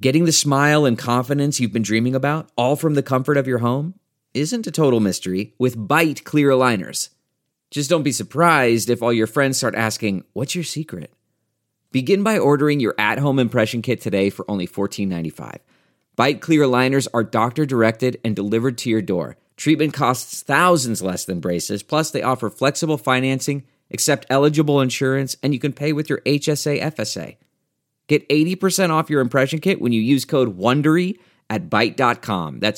Getting the smile and confidence you've been dreaming about, all from the comfort of your home, isn't a total mystery with Byte clear aligners. Just don't be surprised if all your friends start asking, "What's your secret?" Begin by ordering your at-home impression kit today for only $14.95. Byte clear aligners are doctor-directed and delivered to your door. Treatment costs thousands less than braces, plus they offer flexible financing, accept eligible insurance, and you can pay with your HSA FSA. Get 80% off your impression kit when you use code WONDERY at Byte.com. That's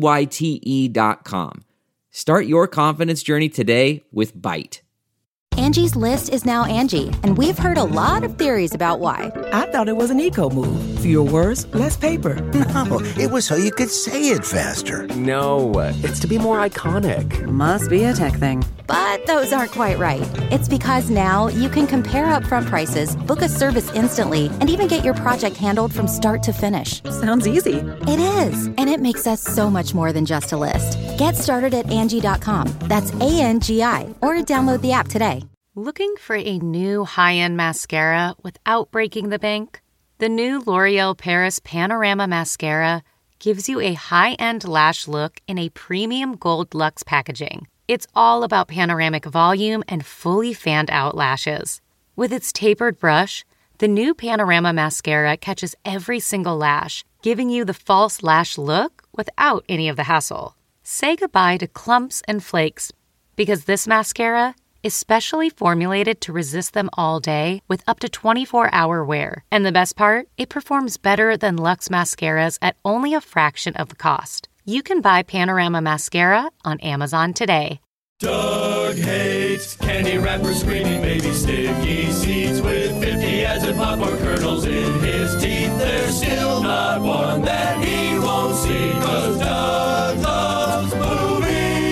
BYTE.com. Start your confidence journey today with Byte. Angie's List is now Angie, and we've heard a lot of theories about why. I thought it was an eco move. Fewer words, less paper. No, it was so you could say it faster. No, it's to be more iconic. Must be a tech thing. But those aren't quite right. It's because now you can compare upfront prices, book a service instantly, and even get your project handled from start to finish. Sounds easy. It is, and it makes us so much more than just a list. Get started at Angie.com. That's ANGI, or download the app today. Looking for a new high-end mascara without breaking the bank? The new L'Oreal Paris Panorama Mascara gives you a high-end lash look in a premium gold luxe packaging. It's all about panoramic volume and fully fanned-out lashes. With its tapered brush, the new Panorama Mascara catches every single lash, giving you the false lash look without any of the hassle. Say goodbye to clumps and flakes, because this mascara is specially formulated to resist them all day with up to 24-hour wear. And the best part? It performs better than Luxe mascaras at only a fraction of the cost. You can buy Panorama Mascara on Amazon today. Doug hates candy wrappers, screaming baby sticky seeds with 50 acid popcorn kernels in his teeth. There's still not one that he won't see, 'cause Doug loves movies.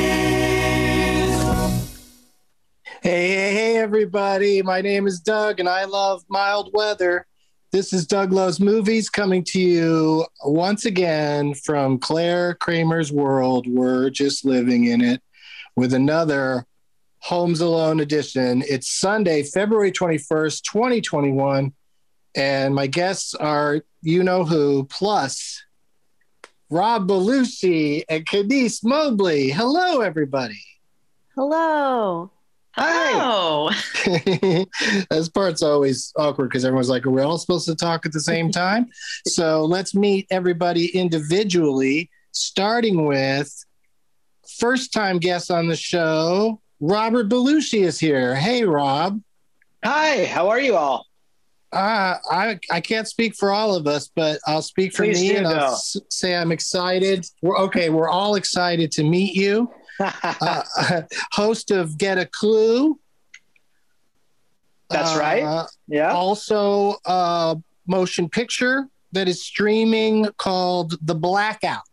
Hey, everybody. My name is Doug, and I love mild weather. This is Doug Loves Movies coming to you once again from Claire Kramer's world. We're just living in it with another Homes Alone edition. It's Sunday, February 21st, 2021, and my guests are you-know-who, plus Rob Belushi and Kenise Mobley. Hello, everybody. Hello. Hi. Oh. This part's always awkward because everyone's like, are we all supposed to talk at the same time? So let's meet everybody individually, starting with first-time guest on the show, Robert Belushi is here. Hey, Rob. Hi, how are you all? I can't speak for all of us, but I'll speak for me, and I'll say I'm excited. We're all excited to meet you. Host of Get a Clue. That's right. Yeah. Also, a motion picture that is streaming called The Blackout.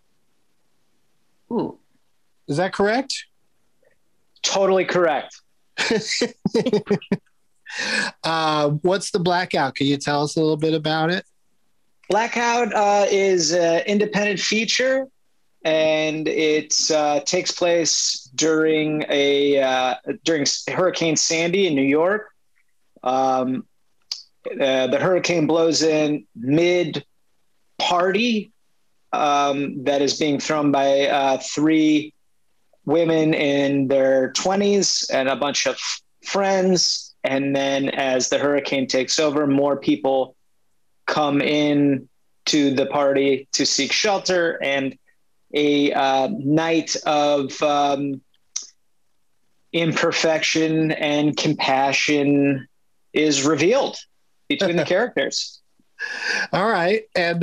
Ooh. Is that correct? Totally correct. What's The Blackout? Can you tell us a little bit about it? Blackout is an independent feature, and it takes place during Hurricane Sandy in New York. The hurricane blows in mid-party that is being thrown by three women in their 20s and a bunch of friends. And then as the hurricane takes over, more people come in to the party to seek shelter, and a night of imperfection and compassion is revealed between the characters. All right. And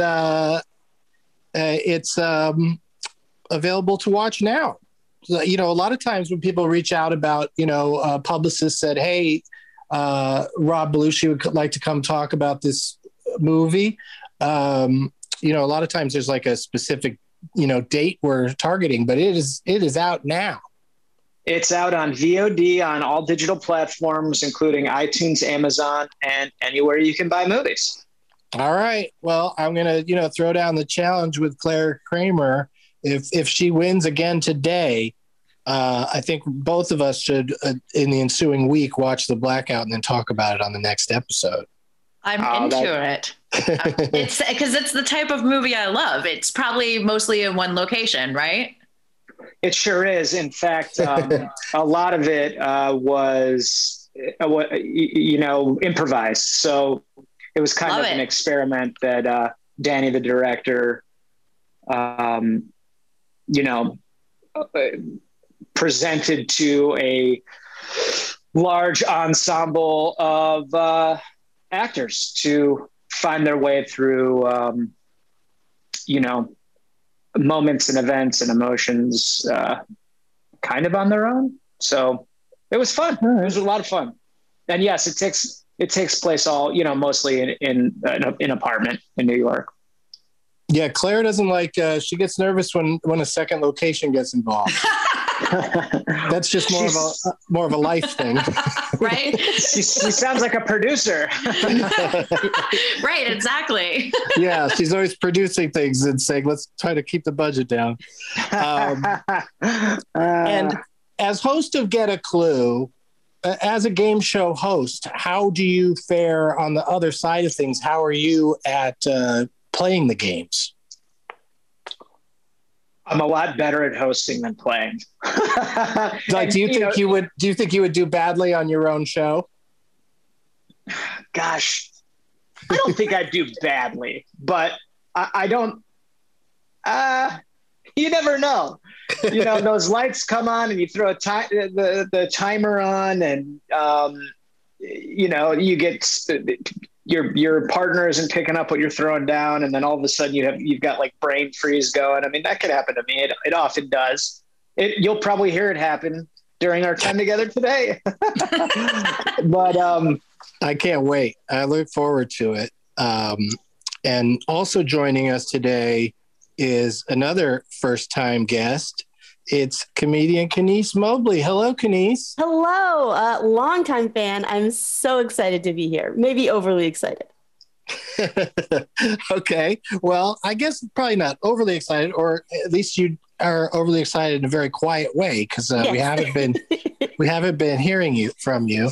it's available to watch now. So, a lot of times when people reach out about, publicists said, hey, Rob Belushi would like to come talk about this movie. A lot of times there's like a specific, date we're targeting, but it is out now. It's out on VOD on all digital platforms, including iTunes, Amazon, and anywhere you can buy movies. All right. Well, I'm going to, throw down the challenge with Claire Kramer. If she wins again today, I think both of us should, in the ensuing week, watch The Blackout and then talk about it on the next episode. I'm into it. It's because it's the type of movie I love. It's probably mostly in one location, right? It sure is. In fact, a lot of it was, improvised. So it was kind of an experiment that Danny, the director, presented to a large ensemble of actors to find their way through, moments and events and emotions kind of on their own. So it was fun. It was a lot of fun. And yes, it takes place all, mostly in an apartment in New York. Yeah, Claire doesn't like, she gets nervous when a second location gets involved. That's just more of a life thing. Right? She sounds like a producer. Right, exactly. Yeah, she's always producing things and saying, let's try to keep the budget down. And as host of Get a Clue, as a game show host, how do you fare on the other side of things? How are you at playing the games? I'm a lot better at hosting than playing. Do you think you would do badly on your own show? Gosh, I don't think I'd do badly, but I don't. You never know. Those lights come on, and you throw the timer on, and you get your partner isn't picking up what you're throwing down, and then all of a sudden you've got like brain freeze going. I mean, that could happen to me. It often does. You'll probably hear it happen during our time together today. But I can't wait. I look forward to it. And also joining us today is another first-time guest. It's comedian Kenice Mobley. Hello, Kenice. Hello, longtime fan. I'm so excited to be here. Maybe overly excited. Okay. Well, I guess probably not overly excited, or at least you are overly excited in a very quiet way, because yes. we haven't been hearing from you.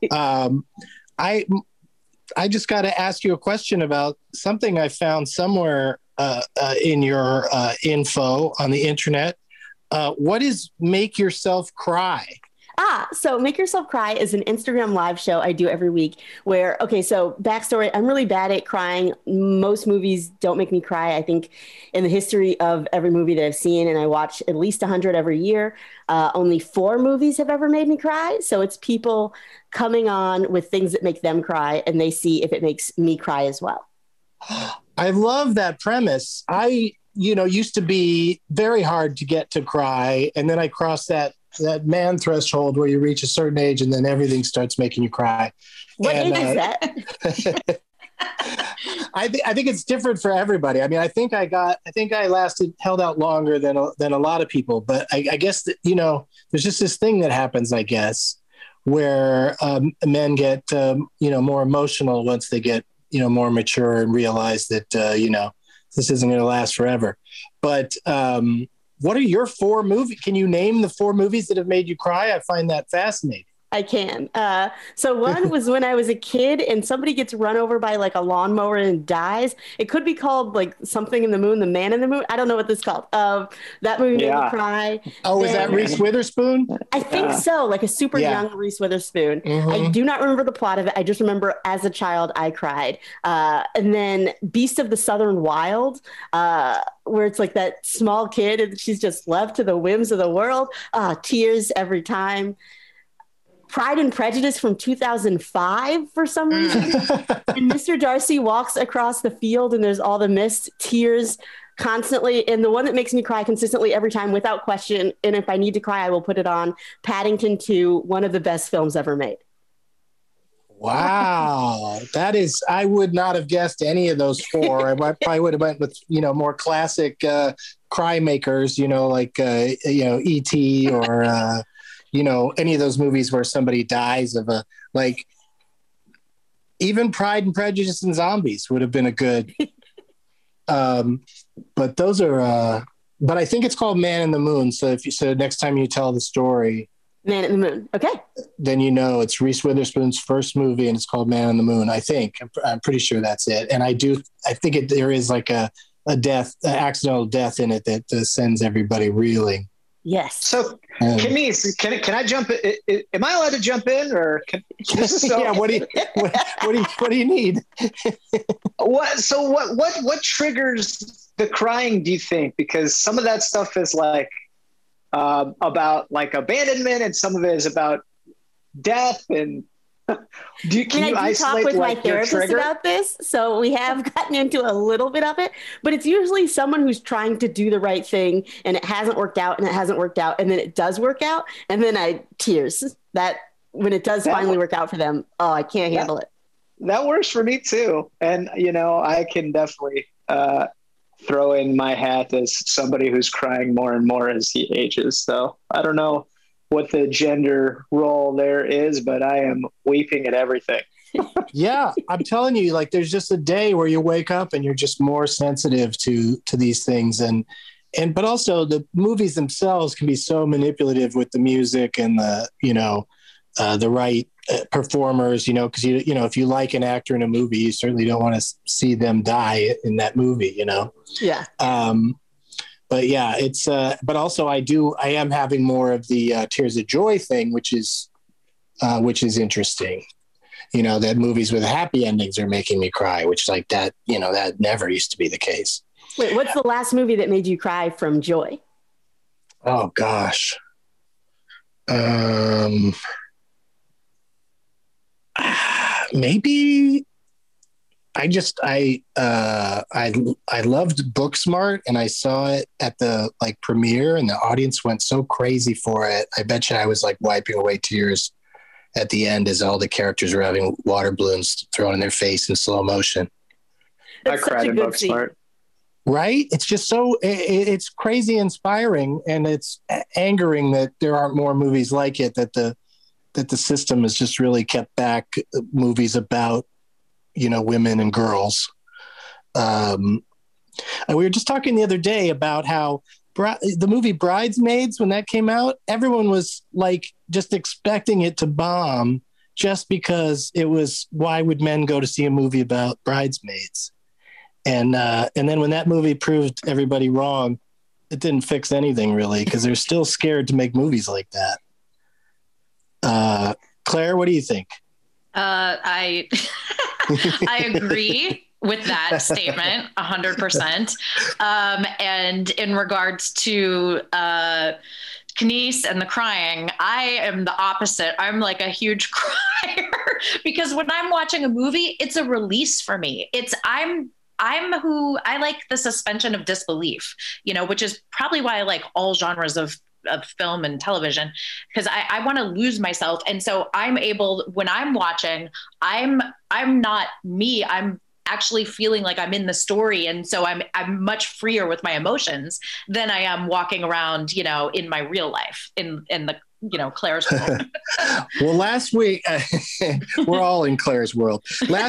I just got to ask you a question about something I found somewhere in your info on the internet. What is Make Yourself Cry? So Make Yourself Cry is an Instagram live show I do every week where, so backstory, I'm really bad at crying. Most movies don't make me cry. I think in the history of every movie that I've seen, and I watch at least 100 every year, only 4 movies have ever made me cry. So it's people coming on with things that make them cry, and they see if it makes me cry as well. I love that premise. I used to be very hard to get to cry. And then I crossed that man threshold where you reach a certain age and then everything starts making you cry. What age is that? I think it's different for everybody. I mean, I think I held out longer than a lot of people, but I guess that, there's just this thing that happens, I guess, where men get, more emotional once they get, more mature and realize that, this isn't going to last forever. But what are your 4 movies? Can you name the 4 movies that have made you cry? I find that fascinating. I can. So one was when I was a kid and somebody gets run over by like a lawnmower and dies. It could be called like Something in the Moon, The Man in the Moon. I don't know what this is called. That movie made me cry. Oh, is that Reese Witherspoon? I think so. Like a super young Reese Witherspoon. Mm-hmm. I do not remember the plot of it. I just remember as a child, I cried. And then Beast of the Southern Wild, where it's like that small kid and she's just left to the whims of the world. Tears every time. Pride and Prejudice from 2005 for some reason. And Mr. Darcy walks across the field and there's all the mist, tears constantly. And the one that makes me cry consistently every time without question, and if I need to cry, I will put it on, Paddington 2, one of the best films ever made. Wow. I would not have guessed any of those 4. I probably would have went with, more classic cry makers, like, E.T. or... any of those movies where somebody dies of even Pride and Prejudice and Zombies would have been a good, but those are, but I think it's called Man in the Moon. So next time you tell the story, Man in the Moon. Okay. Then you know it's Reese Witherspoon's first movie, and it's called Man in the Moon. I think I'm pretty sure that's it. And I think there is like a accidental death in it that sends everybody reeling. Yes. So, Kenise, can I jump in? Am I allowed to jump in, or yeah? What do you need? What triggers the crying? Do you think? Because some of that stuff is like about like abandonment, and some of it is about death. And can you isolate talk with like my therapist about this? So we have gotten into a little bit of it, but it's usually someone who's trying to do the right thing and it hasn't worked out, and then it does work out, and then tears that when it does finally work out for them. Oh, I can't handle it. That works for me too, and I can definitely throw in my hat as somebody who's crying more and more as he ages. So I don't know what the gender role there is, but I am weeping at everything. Yeah, I'm telling you, like there's just a day where you wake up and you're just more sensitive to these things, but also the movies themselves can be so manipulative with the music and the right performers, because if you like an actor in a movie, you certainly don't want to see them die in that movie, Yeah. But yeah, it's but also I am having more of the Tears of Joy thing, which is interesting. That movies with happy endings are making me cry, which like that, that never used to be the case. Wait, what's the last movie that made you cry from joy? Oh gosh. Maybe I loved Booksmart, and I saw it at the premiere, and the audience went so crazy for it. I bet you I was like wiping away tears at the end as all the characters were having water balloons thrown in their face in slow motion. I cried in Booksmart. Right? It's just so it's crazy inspiring, and it's angering that there aren't more movies like it, that the system has just really kept back movies about, women and girls. And we were just talking the other day about how the movie Bridesmaids, when that came out, everyone was like just expecting it to bomb just because it was, why would men go to see a movie about bridesmaids? And then when that movie proved everybody wrong, it didn't fix anything really, because they're still scared to make movies like that. Claire, what do you think? I agree with that statement 100%. And in regards to Kenise and the crying, I am the opposite. I'm like a huge crier because when I'm watching a movie, it's a release for me. I like the suspension of disbelief, which is probably why I like all genres of film and television, because I want to lose myself. And so I'm able, when I'm watching, I'm not me. I'm actually feeling like I'm in the story. And so I'm much freer with my emotions than I am walking around, in my real life in the, Claire's world. Well, last week, we're all in Claire's world.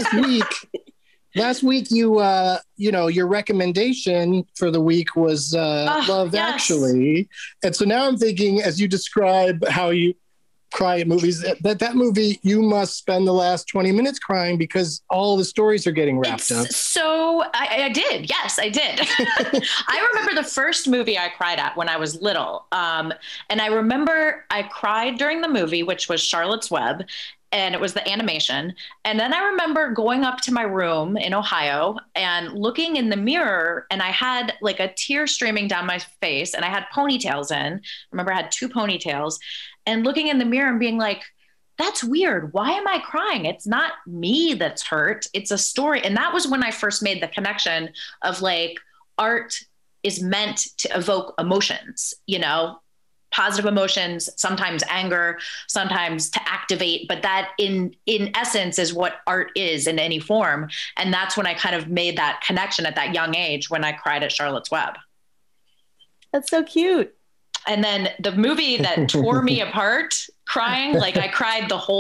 Last week, your recommendation for the week was Love Actually. And so now I'm thinking, as you describe how you cry at movies, that movie, you must spend the last 20 minutes crying because all the stories are getting wrapped up. So I did. Yes, I did. I remember the first movie I cried at when I was little. And I remember I cried during the movie, which was Charlotte's Web. And it was the animation. And then I remember going up to my room in Ohio and looking in the mirror, and I had like a tear streaming down my face, and I had ponytails in. I remember I had 2 ponytails, and looking in the mirror and being like, that's weird. Why am I crying? It's not me that's hurt. It's a story. And that was when I first made the connection of like, art is meant to evoke emotions, positive emotions, sometimes anger, sometimes to activate, but that in essence is what art is in any form. And that's when I kind of made that connection at that young age when I cried at Charlotte's Web. That's so cute. And then the movie that tore me apart crying, like I cried the whole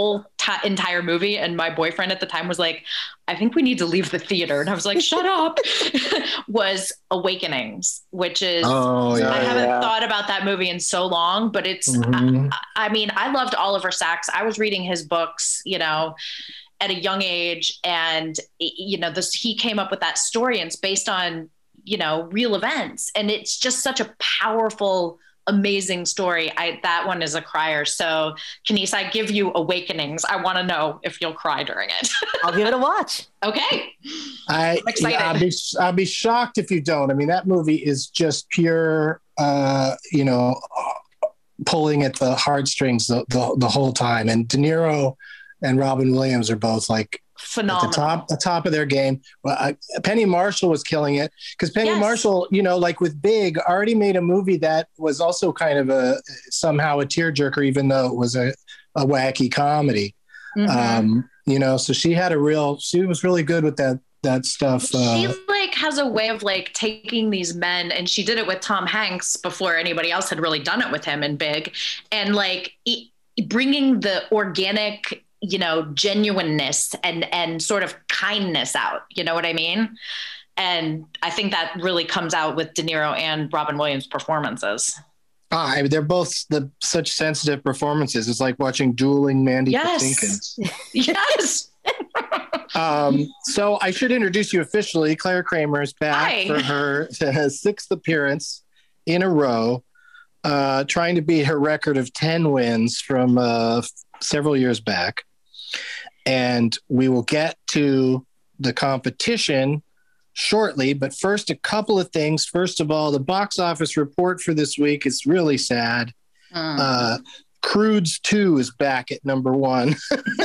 entire movie. And my boyfriend at the time was like, I think we need to leave the theater. And I was like, shut up. Was Awakenings, which is, I haven't thought about that movie in so long, but it's, I mean, I loved Oliver Sacks. I was reading his books, you know, at a young age. And, you know, he came up with that story, and it's based on, you know, real events. And it's just such a powerful, amazing story. That one is a crier. So Kenise, I give you Awakenings. I want to know if you'll cry during it. I'll give it a watch. Okay. I'm excited. I'll be shocked if you don't. I mean, that movie is just pure, you know, pulling at the heartstrings the whole time. And De Niro and Robin Williams are both like phenomenal at the top of their game. Well, Penny Marshall was killing it, because Penny Marshall, you know, like with Big, already made a movie that was also kind of somehow a tearjerker, even though it was a wacky comedy. You know, so she was really good with that stuff. She like has a way of like taking these men, and she did it with Tom Hanks before anybody else had really done it with him in Big, and like bringing the organic, you know, genuineness and sort of kindness out, you know what I mean? And I think that really comes out with De Niro and Robin Williams' performances. They're both such sensitive performances. It's like watching dueling Mandy Patinkin. Yes. So I should introduce you officially. Claire Kramer is back for her 6th appearance in a row, trying to beat her record of 10 wins from several years back. And we will get to the competition shortly, but first, a couple of things. First of all, the box office report for this week is really sad. Croods 2 is back at number 1.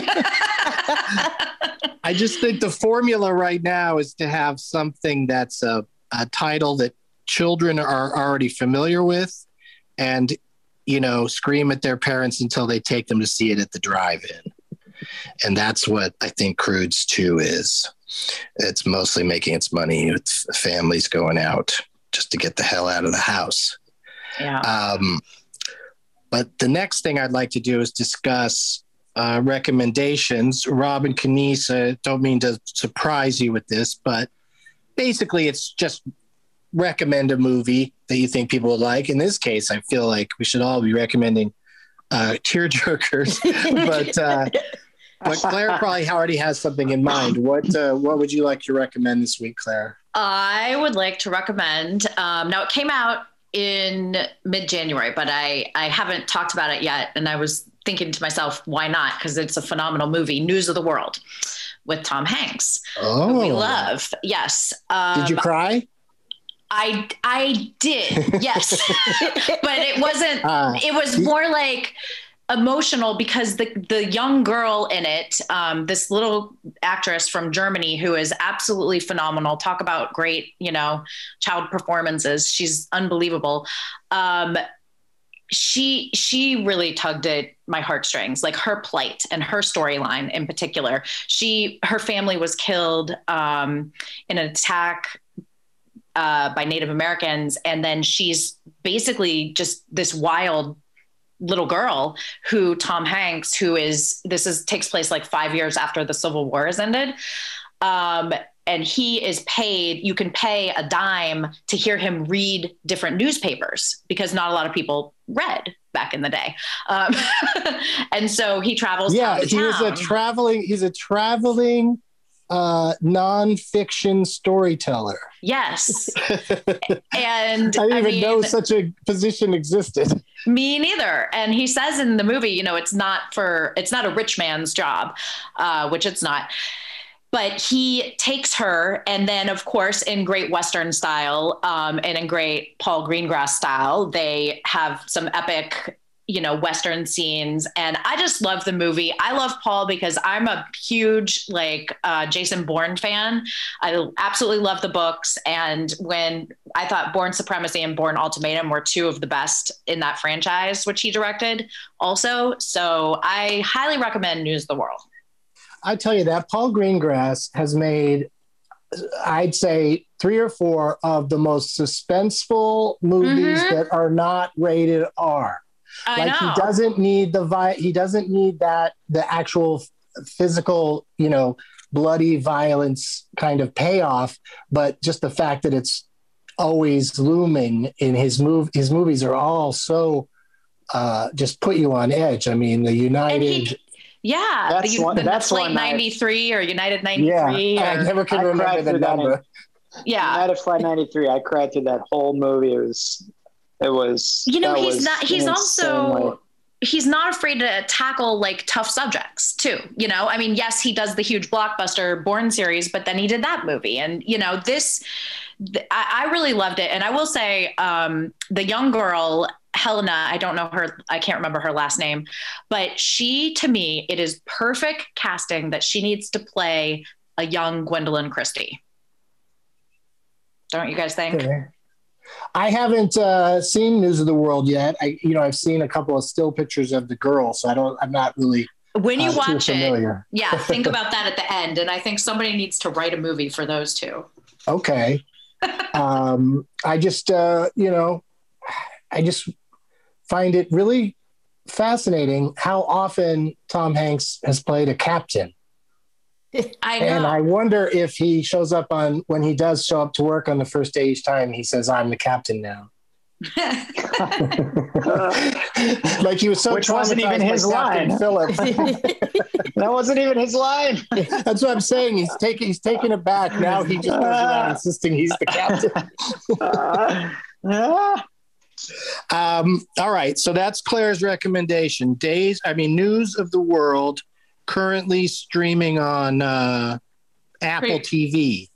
I just think the formula right now is to have something that's a title that children are already familiar with, and, you know, scream at their parents until they take them to see it at the drive-in. And that's what I think Croods 2 is. It's mostly making its money with families going out just to get the hell out of the house. Yeah. But the next thing I'd like to do is discuss recommendations. Rob and Kenise, I don't mean to surprise you with this, but basically it's just recommend a movie that you think people would like. In this case, I feel like we should all be recommending tearjerkers, but Claire probably already has something in mind. What would you like to recommend this week, Claire? I would like to recommend, now it came out in mid-January, but I haven't talked about it yet. And I was thinking to myself, why not? Because it's a phenomenal movie, News of the World with Tom Hanks. Oh, we love. Yes. Did you cry? I did. Yes. But it wasn't, it was more like emotional, because the young girl in it, this little actress from Germany who is absolutely phenomenal. Talk about great, you know, child performances. She's unbelievable. She really tugged at my heartstrings, like her plight and her storyline in particular. Her family was killed in an attack by Native Americans. And then she's basically just this wild little girl who Tom Hanks, takes place like 5 years after the Civil War has ended. And he is paid, you can pay a dime to hear him read different newspapers, because not a lot of people read back in the day. And so he travels town to town. He's a traveling nonfiction storyteller. Yes. And I didn't even know such a position existed. Me neither. And he says in the movie, you know, it's not a rich man's job, which it's not. But he takes her, and then, of course, in great Western style, and in great Paul Greengrass style, they have some epic, you know, Western scenes. And I just love the movie. I love Paul because I'm a huge, Jason Bourne fan. I absolutely love the books. And when I thought Bourne Supremacy and Bourne Ultimatum were two of the best in that franchise, which he directed also. So I highly recommend News of the World. I tell you that Paul Greengrass has made, I'd say, 3 or 4 of the most suspenseful movies that are not rated R. I know. He doesn't need he doesn't need the actual physical, bloody violence kind of payoff, but just the fact that it's always looming in his movies are all so just put you on edge. I mean, the United. That's Flight 93 or United 93. Yeah, I never can remember the number. Yeah, United Flight 93. I cried through that whole movie. It was. He's not afraid to tackle like tough subjects too. I mean, yes, he does the huge blockbuster Bourne series, but then he did that movie, and I really loved it. And I will say, the young girl, Helena, I don't know her. I can't remember her last name, but she, to me, it is perfect casting that she needs to play a young Gwendolyn Christie. Don't you guys think? Okay. I haven't seen News of the World yet. I've seen a couple of still pictures of the girl, so I'm not really. When you watch it, think about that at the end. And I think somebody needs to write a movie for those two. Okay. I just find it really fascinating how often Tom Hanks has played a captain. I know. And I wonder if he shows up when he does show up to work on the first day each time, he says, "I'm the captain now." Like he was so Which wasn't even his line. Phillips. That wasn't even his line. That's what I'm saying. He's taking it back. Now he just goes around insisting he's the captain. All right. So that's Claire's recommendation. News of the World, currently streaming on Apple TV.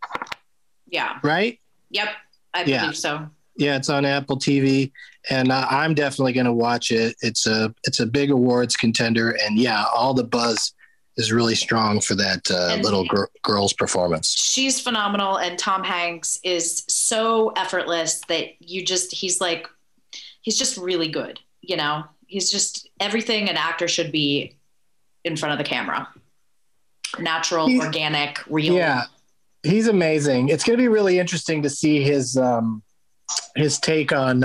Yeah. Right? Yep. I believe so. Yeah, it's on Apple TV, and I'm definitely going to watch it. It's a big awards contender, and all the buzz is really strong for that little girl's performance. She's phenomenal, and Tom Hanks is so effortless that he's just really good. He's just everything an actor should be in front of the camera. Natural, organic, real. Yeah, he's amazing. It's going to be really interesting to see his take on,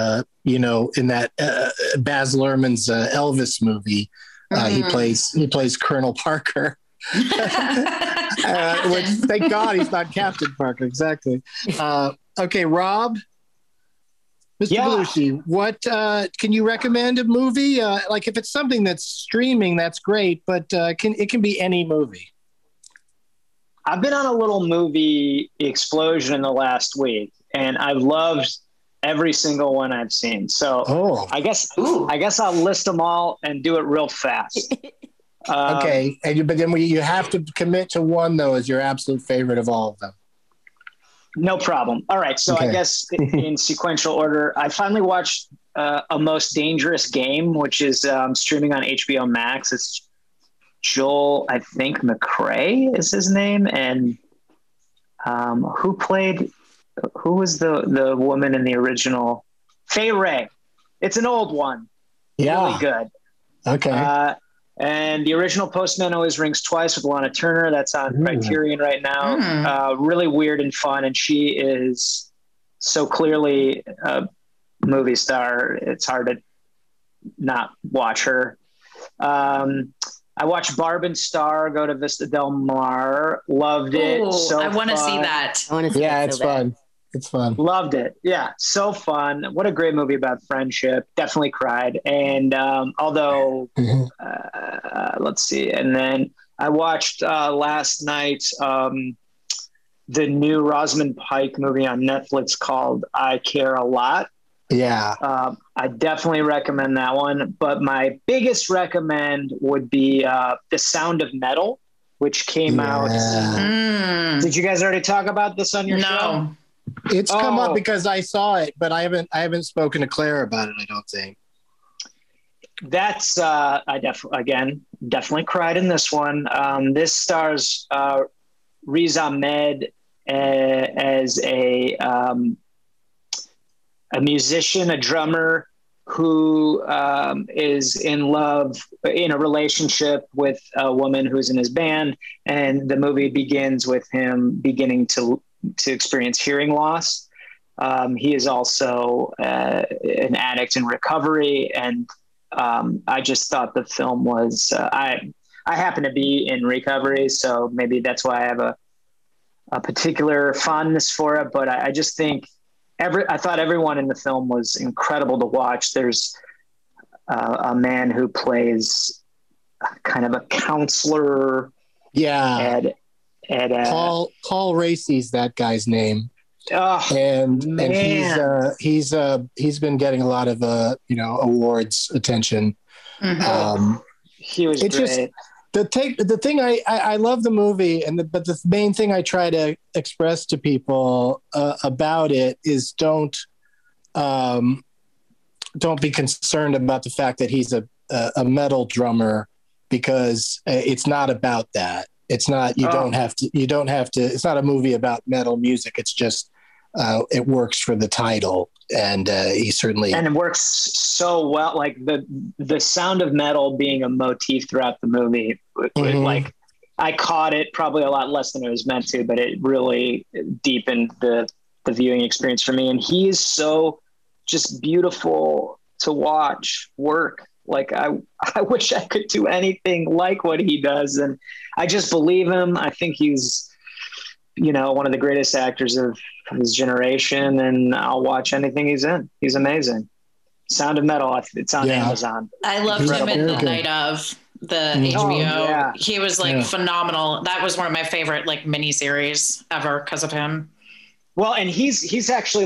in that Baz Luhrmann's Elvis movie. He plays Colonel Parker. Which, thank God he's not Captain Parker. Exactly. Okay, Rob, Mr. Belushi, what can you recommend a movie? Like if it's something that's streaming, that's great, but it can be any movie. I've been on a little movie explosion in the last week, and I've loved every single one I've seen. So I guess I'll list them all and do it real fast. Okay. But then you have to commit to one, though, as your absolute favorite of all of them. No problem. All right. So I guess in sequential order, I finally watched A Most Dangerous Game, which is streaming on HBO Max. It's Joel, I think McRae is his name. And who was the woman in the original? Faye Ray. It's an old one. Yeah. Really good. Okay. And the original Postman Always Rings Twice with Lana Turner. That's on Criterion right now. Really weird and fun. And she is so clearly a movie star. It's hard to not watch her. I watched Barb and Star go to Vista Del Mar. Loved it. Ooh, so I want to see that. It's fun. It's fun. Loved it. Yeah. So fun. What a great movie about friendship. Definitely cried. And let's see. And then I watched last night the new Rosamund Pike movie on Netflix called I Care a Lot. Yeah. I definitely recommend that one. But my biggest recommend would be The Sound of Metal, which came out. Did you guys already talk about this on your show? It's come up because I saw it, but I haven't spoken to Claire about it, I don't think. That's I definitely cried in this one. This stars Riz Ahmed as a musician, a drummer who is in a relationship with a woman who's in his band, and the movie begins with him beginning to experience hearing loss. He is also an addict in recovery. And I just thought the film was, I happen to be in recovery, so maybe that's why I have a particular fondness for it. But I just think I thought everyone in the film was incredible to watch. There's a man who plays kind of a counselor. Yeah. At Paul Racy's that guy's name. Oh, and man. he's been getting a lot of awards attention. He was it's great. Just the thing I love the movie, but the main thing I try to express to people about it is don't be concerned about the fact that he's a metal drummer, because it's not about that. It's not, you don't have to, it's not a movie about metal music. It's just, it works for the title. And he certainly, and it works so well. Like the sound of metal being a motif throughout the movie, like I caught it probably a lot less than it was meant to, but it really deepened the viewing experience for me. And he is so just beautiful to watch work. Like I wish I could do anything like what he does. And I just believe him. I think he's, one of the greatest actors of his generation, and I'll watch anything he's in. He's amazing. Sound of Metal. It's on Amazon. I loved him in The Night Of, the HBO. He was phenomenal. That was one of my favorite miniseries ever because of him. Well, and he's actually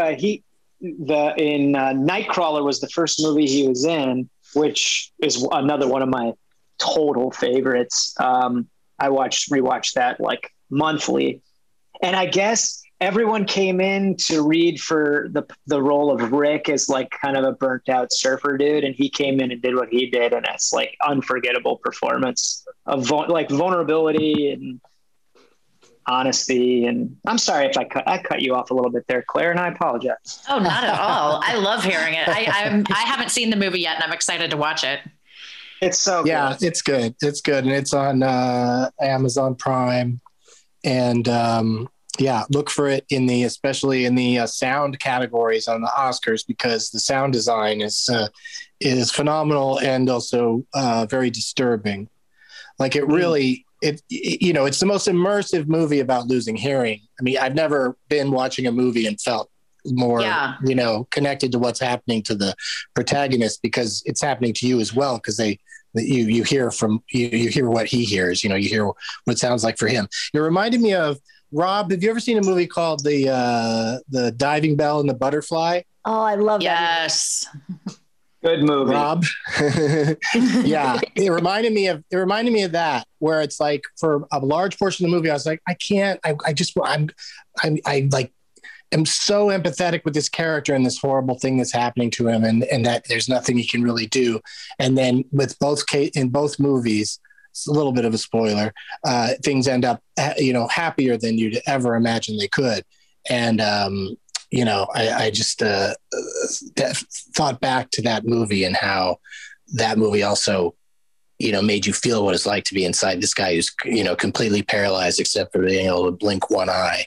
Nightcrawler was the first movie he was in, which is another one of my total favorites. I rewatched that monthly, and I guess everyone came in to read for the role of Rick as kind of a burnt out surfer dude, and he came in and did what he did, and it's unforgettable performance of vulnerability and honesty. And I'm sorry if I cut you off a little bit there, Claire, and I apologize. Oh, not at all. I love hearing it. I haven't seen the movie yet, and I'm excited to watch it. It's so good. It's good. It's good. And it's on Amazon Prime. And look for it especially in the sound categories on the Oscars, because the sound design is phenomenal and also very disturbing. It really, it's the most immersive movie about losing hearing. I mean, I've never been watching a movie and felt more, connected to what's happening to the protagonist, because it's happening to you as well. Because you hear what he hears, you hear what it sounds like for him. It reminded me of, Rob, have you ever seen a movie called the Diving Bell and the Butterfly? Oh, I love that. Yes. Good movie, Rob. Yeah, it reminded me of that, where it's for a large portion of the movie, I was like, I'm so empathetic with this character and this horrible thing that's happening to him, and that there's nothing he can really do. And then in both movies, it's a little bit of a spoiler, things end up, happier than you'd ever imagine they could. And, I just thought back to that movie and how that movie also, made you feel what it's like to be inside this guy who's, completely paralyzed except for being able to blink one eye.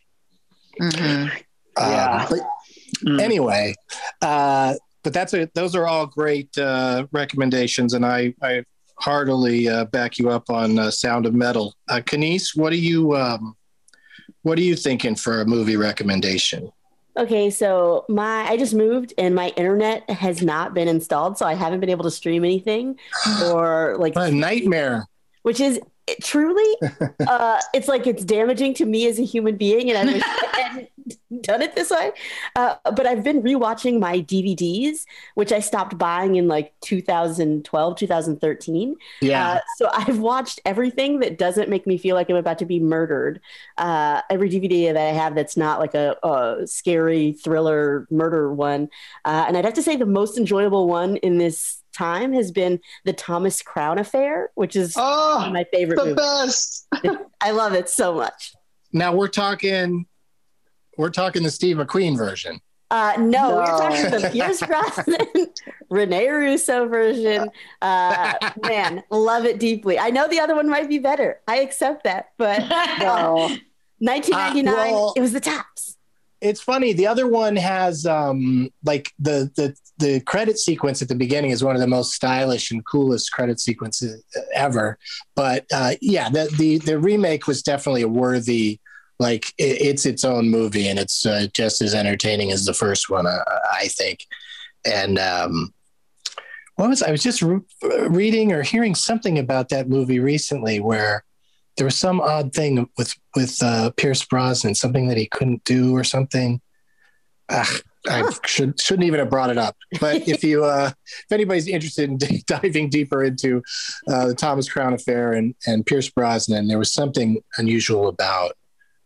Mm-hmm. Anyway, but those are all great recommendations, and I heartily back you up on Sound of Metal. Kanice, what are you thinking for a movie recommendation? Okay, so I just moved and my internet has not been installed, so I haven't been able to stream anything or what a nightmare. Which is truly, it's damaging to me as a human being, and I wish I hadn't done it this way. But I've been rewatching my DVDs, which I stopped buying in 2012, 2013. Yeah. So I've watched everything that doesn't make me feel like I'm about to be murdered. Every DVD that I have that's not a scary thriller murder one. And I'd have to say the most enjoyable one in this time has been the Thomas Crown Affair, which is one of my favorite movies. Best. I love it so much. Now we're talking the Steve McQueen version. No, we're talking the Pierce Brosnan, Rene Russo version. Man, love it deeply. I know the other one might be better. I accept that, but 1999, it was the tops. It's funny. The other one has like the credit sequence at the beginning is one of the most stylish and coolest credit sequences ever. But the remake was definitely a worthy, like it's its own movie, and it's just as entertaining as the first one, I think. And I was just reading or hearing something about that movie recently where there was some odd thing with Pierce Brosnan, something that he couldn't do or something. I shouldn't even have brought it up. But if anybody's interested in diving deeper into the Thomas Crown Affair and Pierce Brosnan, there was something unusual about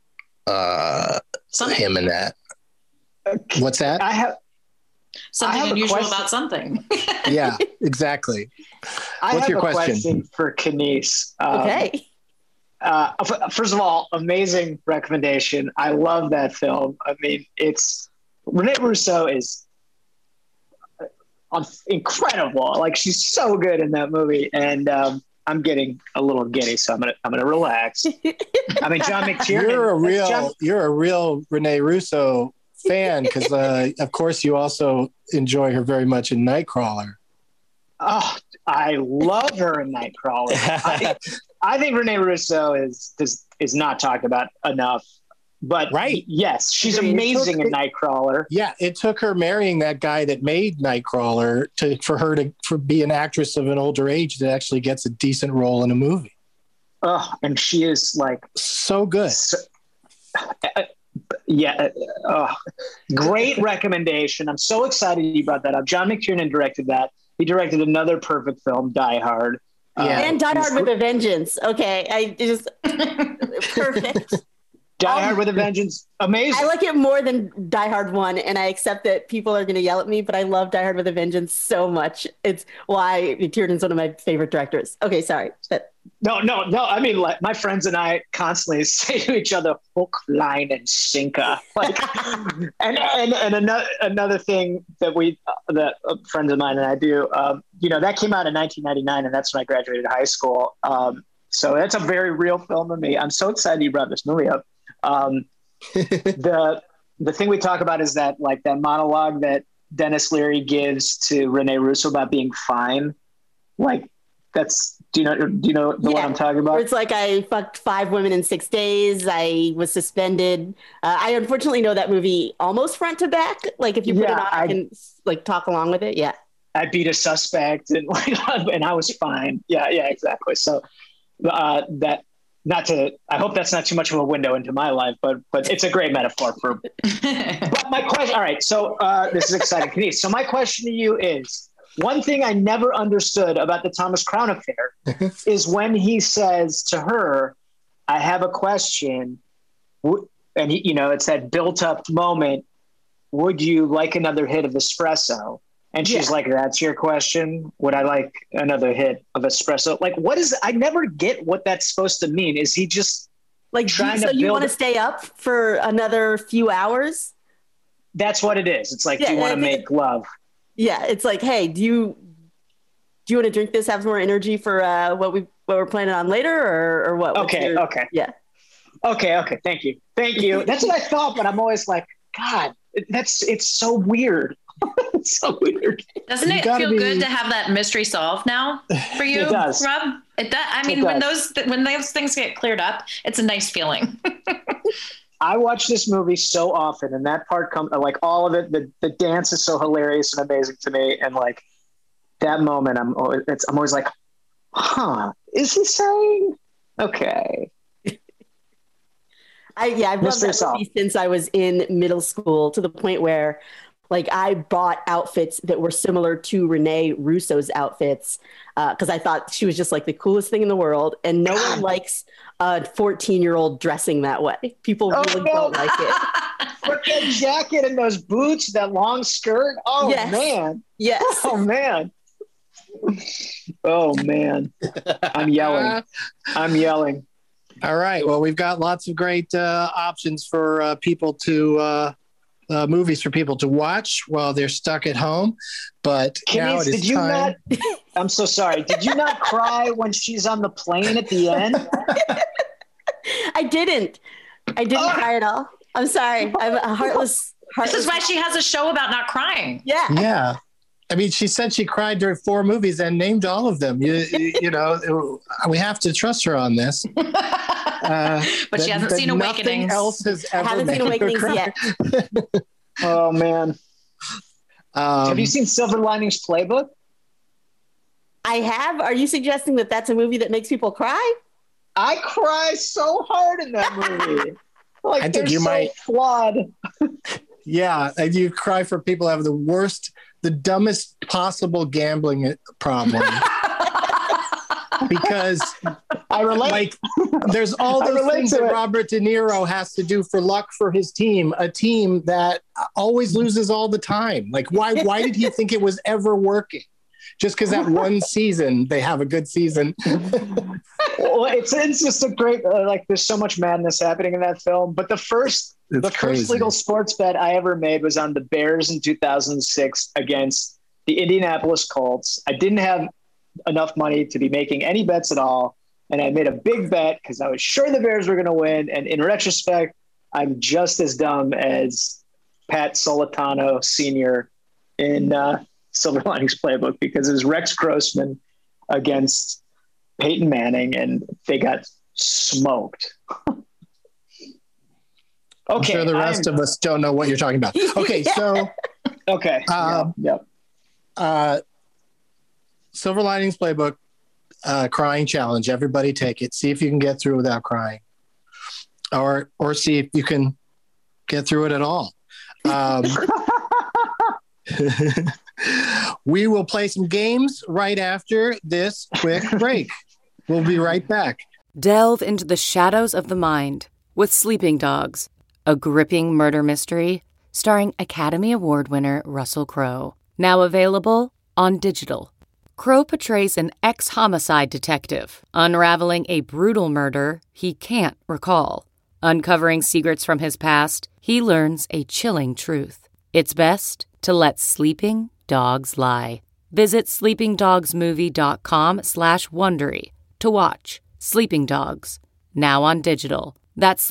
him in that. What's that? Something unusual about something. Yeah, exactly. What's your question for Kenise? Okay. First of all, amazing recommendation. I love that film. I mean, Rene Russo is incredible. Like, she's so good in that movie, and I'm getting a little giddy, so I'm gonna relax. I mean, John McTiernan. You're a real Rene Russo fan, because of course you also enjoy her very much in Nightcrawler. Oh, I love her in Nightcrawler. I think Rene Russo is not talked about enough. But yes, she's amazing in Nightcrawler. Yeah, it took her marrying that guy that made Nightcrawler for her to be an actress of an older age that actually gets a decent role in a movie. Oh, and she is like so good. Great recommendation. I'm so excited you brought that up. John McTiernan directed that. He directed another perfect film, Die Hard. And Die Hard with a Vengeance. Okay, I just perfect. Die Hard with a Vengeance, amazing. I like it more than Die Hard 1, and I accept that people are going to yell at me, but I love Die Hard with a Vengeance so much. It's why Tiernan's one of my favorite directors. Okay, sorry. No. I mean, like, my friends and I constantly say to each other, hook, line, and sinker. Like, and another thing that friends of mine and I do, that came out in 1999, and that's when I graduated high school. So that's a very real film to me. I'm so excited you brought this movie up. The thing we talk about is that, like, that monologue that Denis Leary gives to Rene Russo about being fine. Like, do you know the one I'm talking about? It's like, I fucked 5 women in 6 days. I was suspended. I unfortunately know that movie almost front to back. Like, if you put it on, I can like talk along with it. Yeah. I beat a suspect and I was fine. Yeah, exactly. So I hope that's not too much of a window into my life, but it's a great metaphor for. But my question, all right, so this is exciting, Kenise. So my question to you is, one thing I never understood about the Thomas Crown Affair is when he says to her, "I have a question," and it's that built-up moment. Would you like another hit of espresso? And she's like, "That's your question? Would I like another hit of espresso?" Like, what is? I never get what that's supposed to mean. Is he just like trying to? You want to stay up for another few hours? That's what it is. It's like, do you want to make love? Yeah, it's like, hey, do you want to drink this? Have more energy for what we're planning on later, or what? Okay. Yeah. Okay. Thank you. That's what I thought, but I'm always like, God, it's so weird. It's so weird. Doesn't it feel good to have that mystery solved now for you, It does. Rob? When those things get cleared up, it's a nice feeling. I watch this movie so often, and that part like all of it. The dance is so hilarious and amazing to me, and like that moment, I'm always like, huh? Is he saying? Okay. I've loved that movie since I was in middle school, to the point where, like, I bought outfits that were similar to Rene Russo's outfits because I thought she was just like the coolest thing in the world. And no one likes a 14-year-old dressing that way. People really don't like it. With that jacket and those boots, that long skirt. Oh, yes. Man. Yes. Oh, man. Oh, man. I'm yelling. All right. Well, we've got lots of great options for people to movies for people to watch while they're stuck at home. But now it is time. I'm so sorry. Did you not cry when she's on the plane at the end? I didn't cry at all. I'm sorry. I'm a heartless. This is why she has a show about not crying. Yeah. Yeah. I mean, she said she cried during 4 movies and named all of them. You know, we have to trust her on this. But she hasn't seen Awakenings. Nothing else has ever I haven't seen Awakenings yet. Oh, man. Have you seen Silver Linings Playbook? I have. Are you suggesting that that's a movie that makes people cry? I cry so hard in that movie. Like, I think you might flawed. Yeah, and you cry for people who have the dumbest possible gambling problem. Because I relate. Like, there's all those things that Robert De Niro has to do for luck for his team, a team that always loses all the time. Like, why did he think it was ever working? Just because that one season they have a good season. Well, it's just a great there's so much madness happening in that film. But the first legal sports bet I ever made was on the Bears in 2006 against the Indianapolis Colts. I didn't have enough money to be making any bets at all, and I made a big bet because I was sure the Bears were going to win. And in retrospect, I'm just as dumb as Pat Solitano Sr. in Silver Linings Playbook, because it was Rex Grossman against Peyton Manning, and they got smoked. Okay, I'm sure the rest of us don't know what you're talking about. Okay, so okay, Silver Linings Playbook, crying challenge. Everybody take it. See if you can get through without crying, or see if you can get through it at all. We will play some games right after this quick break. We'll be right back. Delve into the shadows of the mind with Sleeping Dogs, a gripping murder mystery starring Academy Award winner Russell Crowe. Now available on digital. Crowe portrays an ex-homicide detective unraveling a brutal murder he can't recall. Uncovering secrets from his past, he learns a chilling truth. It's best to let sleeping dogs lie. Visit sleepingdogsmovie.com/Wondery to watch Sleeping Dogs, now on digital. That's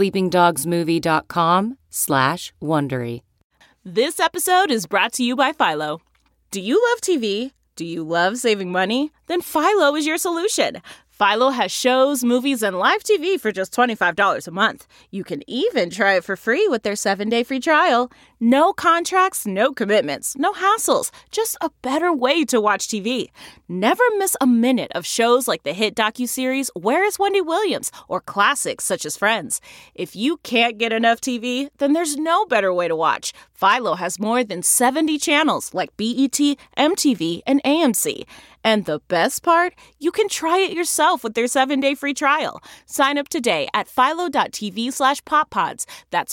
sleepingdogsmovie.com/Wondery. This episode is brought to you by Philo. Do you love TV? Do you love saving money? Then Philo is your solution. Philo has shows, movies, and live TV for just $25 a month. You can even try it for free with their 7-day free trial. No contracts, no commitments, no hassles. Just a better way to watch TV. Never miss a minute of shows like the hit docuseries Where is Wendy Williams? Or classics such as Friends. If you can't get enough TV, then there's no better way to watch. Philo has more than 70 channels like BET, MTV, and AMC. And the best part? You can try it yourself with their 7-day free trial. Sign up today at philo.tv/poppods. That's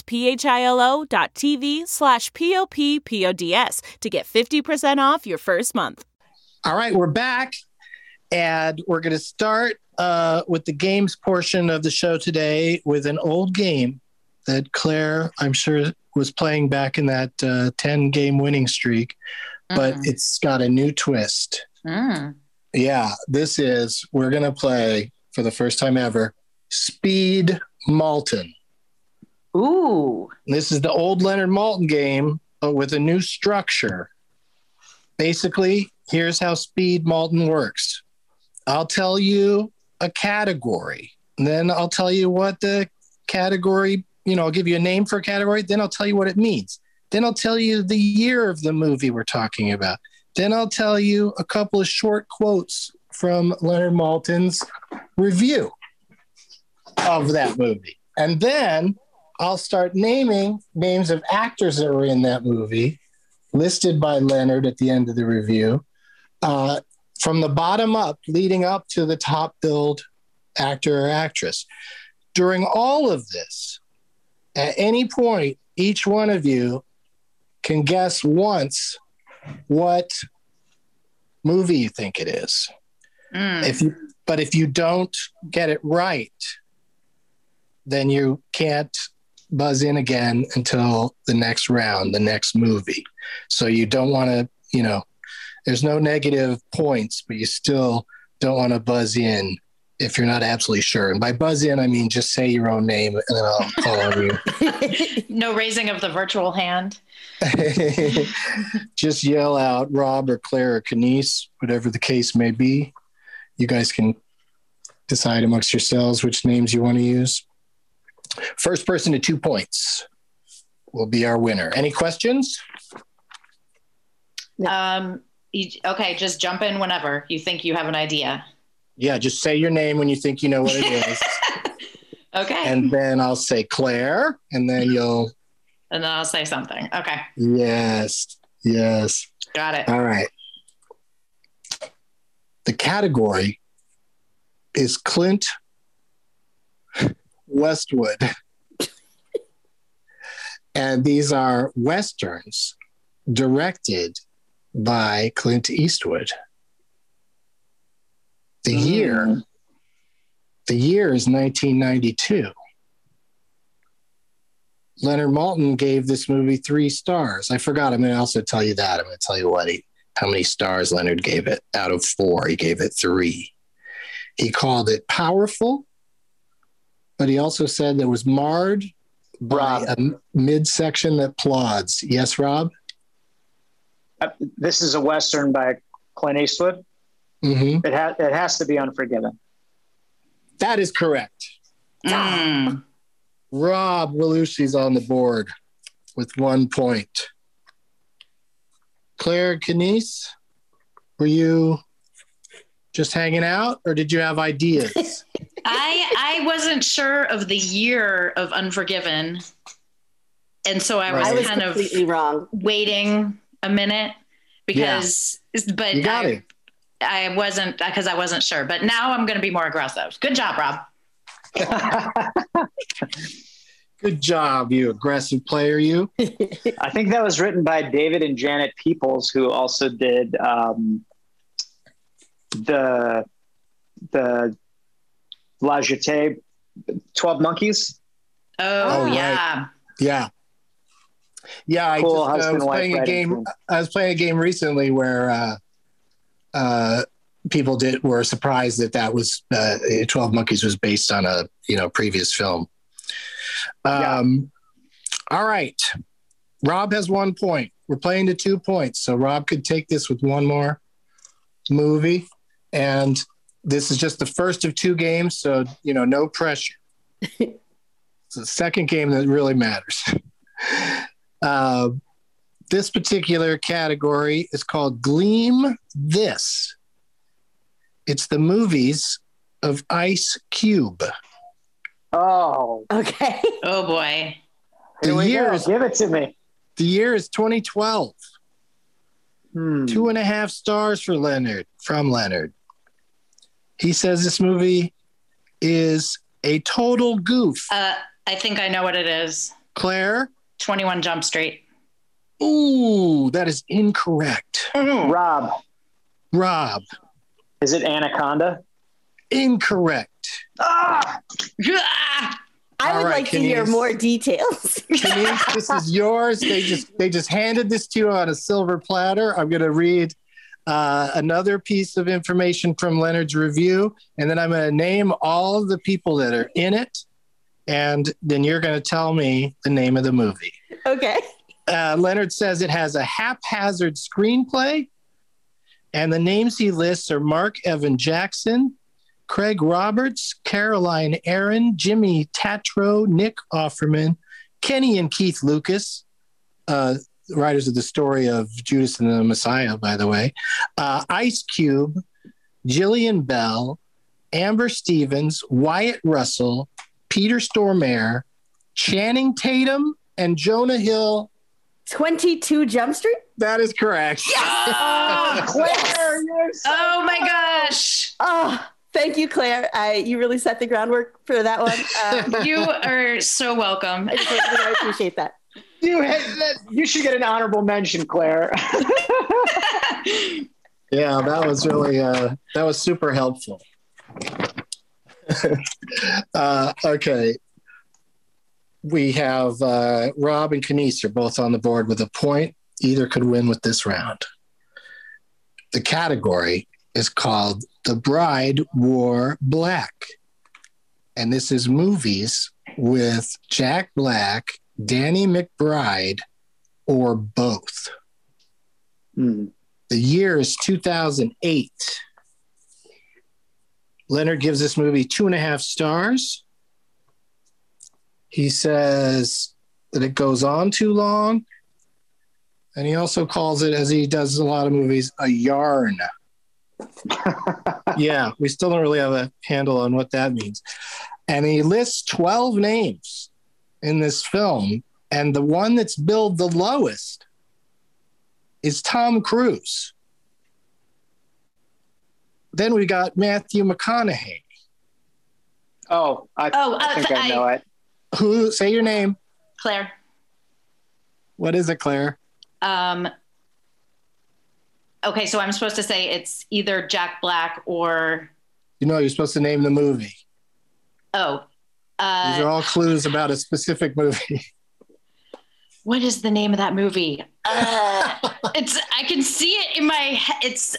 philo.tv/POPPODS to get 50% off your first month. All right, we're back, and we're going to start with the games portion of the show today with an old game that Claire, I'm sure, was playing back in that 10-game winning streak, but it's got a new twist. Yeah, we're going to play for the first time ever, Speed Malton. Ooh. This is the old Leonard Maltin game, but with a new structure. Basically, here's how Speed Malton works. I'll tell you a category, and then I'll tell you what the category, I'll give you a name for a category, then I'll tell you what it means. Then I'll tell you the year of the movie we're talking about. Then I'll tell you a couple of short quotes from Leonard Maltin's review of that movie. And then I'll start naming names of actors that were in that movie, listed by Leonard at the end of the review, from the bottom up, leading up to the top billed actor or actress. During all of this, at any point, each one of you can guess once what movie you think it is. If you don't get it right, then you can't buzz in again until the next round, the next movie. So you don't want to, there's no negative points, but you still don't want to buzz in if you're not absolutely sure. And by buzz in, I mean just say your own name and then I'll call on you. No raising of the virtual hand. Just yell out Rob or Claire or Kenise, whatever the case may be. You guys can decide amongst yourselves which names you want to use. First person to 2 points will be our winner. Any questions? Okay, just jump in whenever you think you have an idea. Yeah, just say your name when you think you know what it is. Okay. And then I'll say Claire, and then you'll... And then I'll say something. Okay. Yes. Got it. All right. The category is Clint Westwood. And these are Westerns directed by Clint Eastwood. The year is 1992. Leonard Maltin gave this movie 3 stars. I forgot. I'm going to also tell you that. I'm going to tell you how many stars Leonard gave it. Out of 4, he gave it 3. He called it powerful, but he also said that it was marred by a midsection that plods. Yes, Rob? This is a Western by Clint Eastwood. Mm-hmm. It has to be Unforgiven. That is correct. Rob Belushi's on the board with 1 point. Claire Kenise, were you just hanging out or did you have ideas? I wasn't sure of the year of Unforgiven. And so I was kind of completely wrong. Waiting a minute because, but you got it. I wasn't, because I wasn't sure, but now I'm going to be more aggressive. Good job, Rob. Good job, you aggressive player, you. I think that was written by David and Janet Peoples, who also did the La Jetée 12 Monkeys. Oh yeah. Right. Yeah. Cool. I was playing a game. I was playing a game recently where people were surprised that was 12 Monkeys was based on a previous film. All right. Rob has 1 point. We're playing to 2 points. So Rob could take this with one more movie. And this is just the first of 2 games. So, no pressure. It's the second game that really matters. This particular category is called Gleam This. It's the movies of Ice Cube. Oh. Okay. Oh, boy. Give it to me. The year is 2012. 2.5 stars for Leonard, from Leonard. He says this movie is a total goof. I think I know what it is. Claire? 21 Jump Street. Ooh, that is incorrect. Rob. Is it Anaconda? Incorrect. I would like to hear more details. Kenise, this is yours. They just handed this to you on a silver platter. I'm going to read another piece of information from Leonard's review, and then I'm going to name all of the people that are in it, and then you're going to tell me the name of the movie. Okay. Leonard says it has a haphazard screenplay, and the names he lists are Mark Evan Jackson, Craig Roberts, Caroline Aaron, Jimmy Tatro, Nick Offerman, Kenny and Keith Lucas, writers of the story of Judas and the Messiah, by the way, Ice Cube, Jillian Bell, Amber Stevens, Wyatt Russell, Peter Stormare, Channing Tatum, and Jonah Hill. 22 Jump Street? That is correct. Yes! Claire, oh my gosh. Oh, thank you, Claire. You really set the groundwork for that one. You are so welcome. I appreciate that. You should get an honorable mention, Claire. Yeah, that was really that was super helpful. Okay. We have Rob and Kenise are both on the board with a point. Either could win with this round. The category is called The bride wore black. And this is movies with Jack Black, Danny McBride, or both. The year is 2008. Leonard gives this movie 2.5 stars. He says that it goes on too long. And he also calls it, as he does a lot of movies, a yarn. Yeah, we still don't really have a handle on what that means. And he lists 12 names in this film. And the one that's billed the lowest is Tom Cruise. Then we got Matthew McConaughey. Oh, I think I know it. Who? Say your name. Claire. What is it, Claire? Okay, so I'm supposed to say it's either Jack Black or... You're supposed to name the movie. Oh. These are all clues about a specific movie. What is the name of that movie? I can see it in my head. It's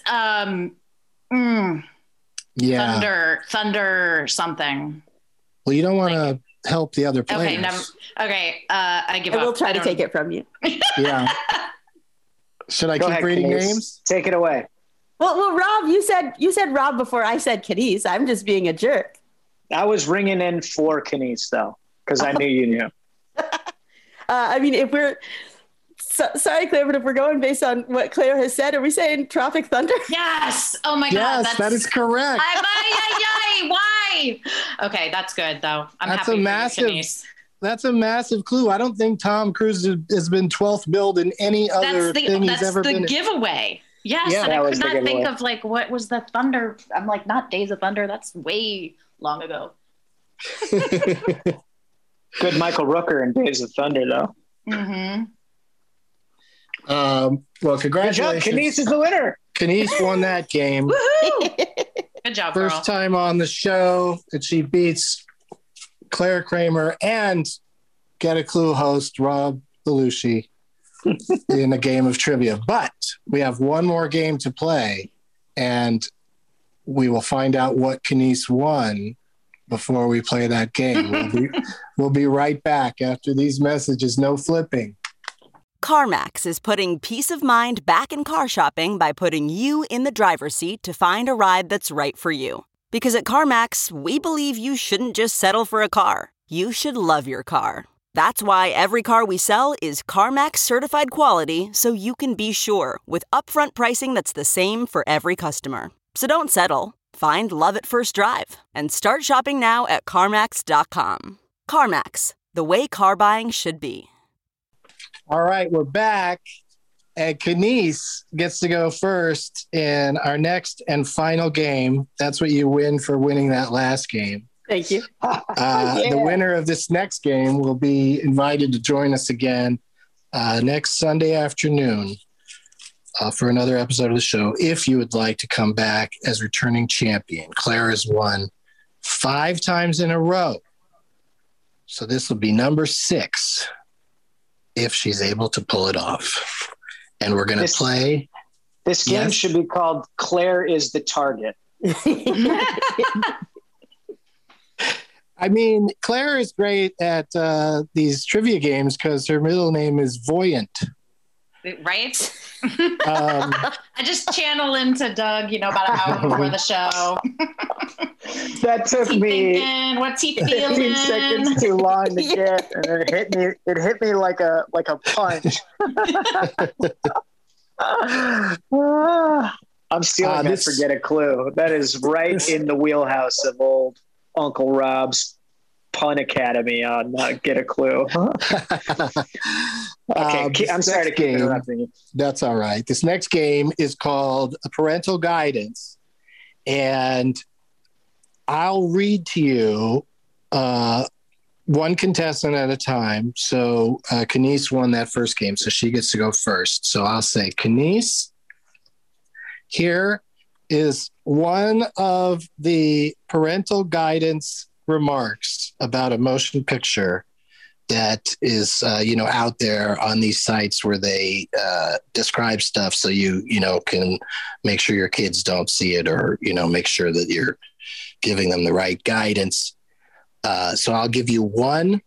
Thunder something. Well, you don't want to help the other players. I give up. I will try to take it from you. Yeah. Should I keep reading names? Take it away. Well, Rob, you said Rob before I said Kenise. I'm just being a jerk. I was ringing in for Kenise though, because I knew you knew. I mean, if we're sorry, Claire, but if we're going based on what Claire has said, are we saying Tropic Thunder? Yes. Oh my God. Yes, that is correct. Why? Okay, that's good though. That's a massive clue. I don't think Tom Cruise has been 12th billed in any other thing he's ever been in. That's the giveaway. Yes, yeah, and I could not think of what was the Thunder. I'm like, not Days of Thunder. That's way long ago. Good Michael Rooker in Days of Thunder, though. Mm-hmm. Well, congratulations. Good job. Kenise is the winner. Kenise won that game. Woohoo! Good job, girl. First time on the show that she beats Claire Kramer and Get a Clue host Rob Belushi in a game of trivia. But we have one more game to play, and we will find out what Kenise won before we play that game. We'll be right back after these messages. No flipping. CarMax is putting peace of mind back in car shopping by putting you in the driver's seat to find a ride that's right for you. Because at CarMax, we believe you shouldn't just settle for a car. You should love your car. That's why every car we sell is CarMax certified quality, so you can be sure with upfront pricing that's the same for every customer. So don't settle. Find love at first drive and start shopping now at CarMax.com. CarMax, the way car buying should be. All right, we're back. And Kenise gets to go first in our next and final game. That's what you win for winning that last game. Thank you. The winner of this next game will be invited to join us again next Sunday afternoon for another episode of the show. If you would like to come back as returning champion, Claire has won 5 times in a row. So this will be number 6 if she's able to pull it off. And we're going to play. This game should be called Claire is the Target. I mean, Claire is great at these trivia games because her middle name is Voyant. Right? I just channel into Doug, about an hour before the show. That took me thinking? What's he feeling? 15 seconds too long to get, and it hit me like a punch. I'm stealing that for Get a Clue. That is right in the wheelhouse of old Uncle Rob's Pun Academy on Get a Clue. Okay, I'm sorry to keep interrupting you. That's all right. This next game is called Parental Guidance, and I'll read to you one contestant at a time. So Kenise won that first game, so she gets to go first. So I'll say, Kenise, here is one of the parental guidance remarks about a motion picture that is, out there on these sites where they describe stuff so you can make sure your kids don't see it, or, make sure that you're giving them the right guidance. So I'll give you one,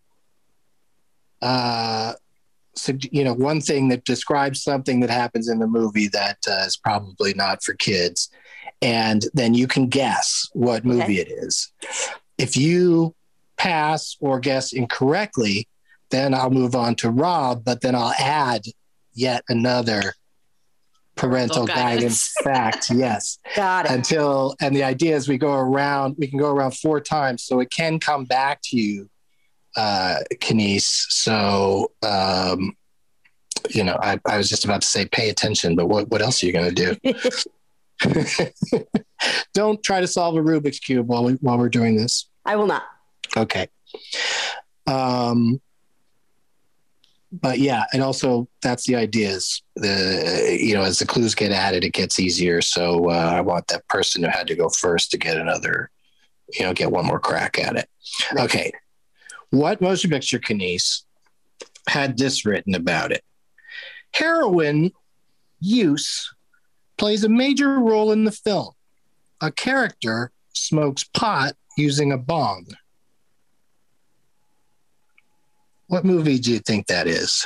one thing that describes something that happens in the movie that is probably not for kids. And then you can guess what movie it is. If you pass or guess incorrectly, then I'll move on to Rob, but then I'll add yet another parental guidance fact. Yes. Got it. And the idea is we can go around 4 times, so it can come back to you, Kenise. So, I was just about to say pay attention, but what else are you going to do? Don't try to solve a Rubik's Cube while we're doing this. I will not. Okay. But yeah, and also that's the idea is as the clues get added, it gets easier. So I want that person who had to go first to get another, get one more crack at it. Okay. What motion picture, Kenise, had this written about it? Heroin use plays a major role in the film. A character smokes pot using a bong. What movie do you think that is?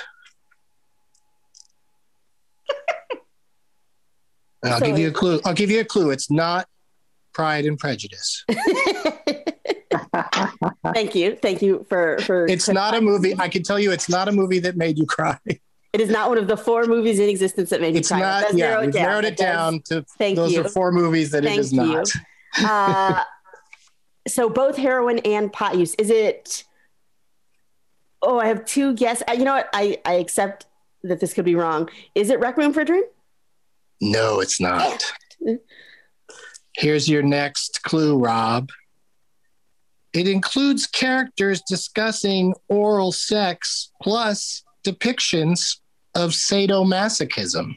I'll give you a clue. It's not Pride and Prejudice. Thank you for. It's not a movie. I can tell you, it's not a movie that made you cry. It is not one of the 4 movies in existence that made you cry. Not. Yeah, we've narrowed it down to. Those are 4 movies that it is not. So both heroin and pot use. Is it? Oh, I have 2 guesses. You know what? I accept that this could be wrong. Is it Requiem for a Dream? No, it's not. Here's your next clue, Rob. It includes characters discussing oral sex plus depictions of sadomasochism.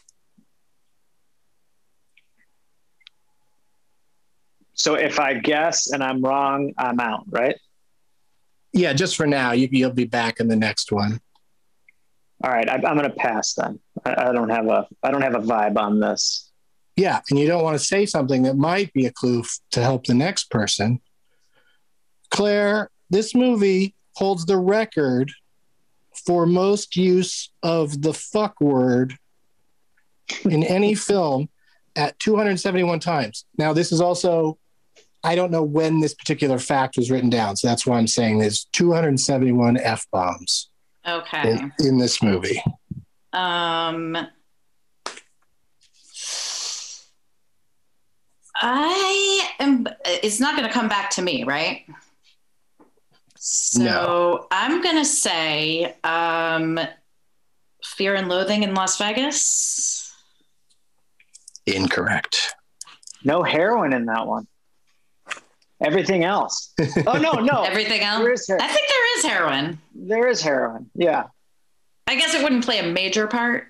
So if I guess and I'm wrong, I'm out, right? Yeah, just for now. You'll be back in the next one. All right, I'm going to pass then. I don't have a vibe on this. Yeah, and you don't want to say something that might be a clue to help the next person. Claire, this movie holds the record for most use of the fuck word in any film at 271 times. Now, this is also, I don't know when this particular fact was written down, so that's why I'm saying there's 271 F-bombs. Okay. In this movie. It's not going to come back to me, right? So No. I'm going to say Fear and Loathing in Las Vegas. Incorrect. No heroin in that one. Everything else. Oh, no. Everything else? I think there is heroin. There is heroin. Yeah. I guess it wouldn't play a major part.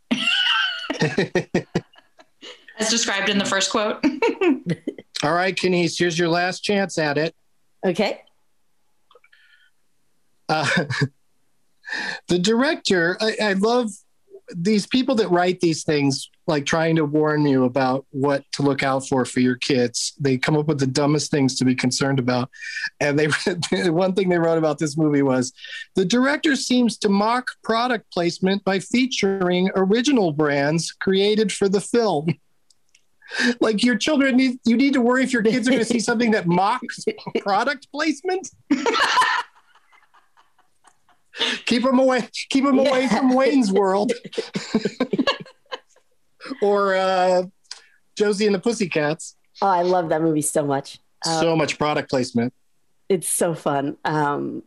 As described in the first quote. All right, Kenise, here's your last chance at it. Okay. The director, I love these people that write these things, like trying to warn you about what to look out for your kids. They come up with the dumbest things to be concerned about. And one thing they wrote about this movie was, the director seems to mock product placement by featuring original brands created for the film. Like, your children you need to worry if your kids are going to see something that mocks product placement. Keep them away from Wayne's World. Or Josie and the Pussycats. Oh, I love that movie so much. So much product placement. It's so fun. I'm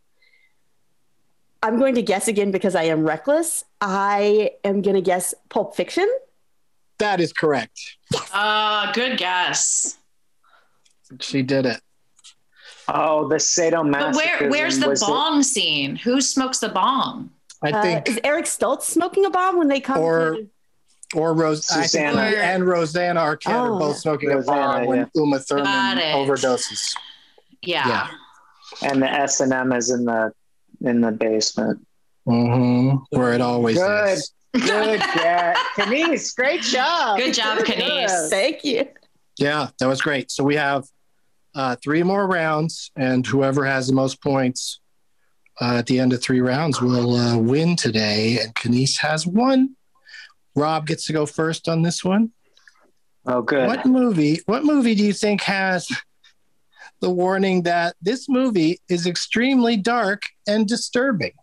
going to guess again because I am reckless. I am going to guess Pulp Fiction. That is correct. Good guess. She did it. Oh, the sadomasochism. But where's the bong scene? Who smokes the bong? I think is Eric Stoltz smoking a bomb when they come or Rosanna and Rosanna Arquette are both smoking a bomb when Uma Thurman overdoses. Yeah. And the S&M is in the in the basement. Where it always Good. is. Good, yeah. Kenise, great job. Good job, Kenise. Thank you. Yeah, that was great. So we have 3 more rounds, and whoever has the most points at the end of 3 rounds will win today. And Kenise has 1. Rob gets to go first on this one. Oh, good. What movie do you think has the warning that this movie is extremely dark and disturbing?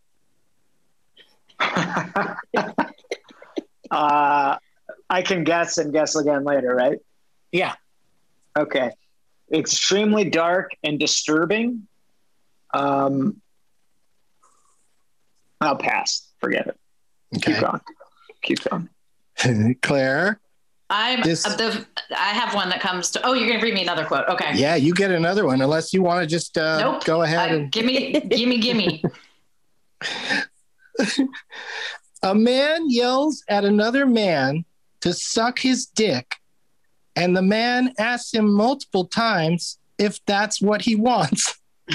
I can guess and guess again later, right? Yeah. Okay. Extremely dark and disturbing. I'll pass. Forget it. Okay. Keep going. Claire? I have one that comes to. Oh, you're going to read me another quote. Okay. Yeah, you get another one, unless you want to just nope. Go ahead and gimme. A man yells at another man to suck his dick, and the man asks him multiple times if that's what he wants.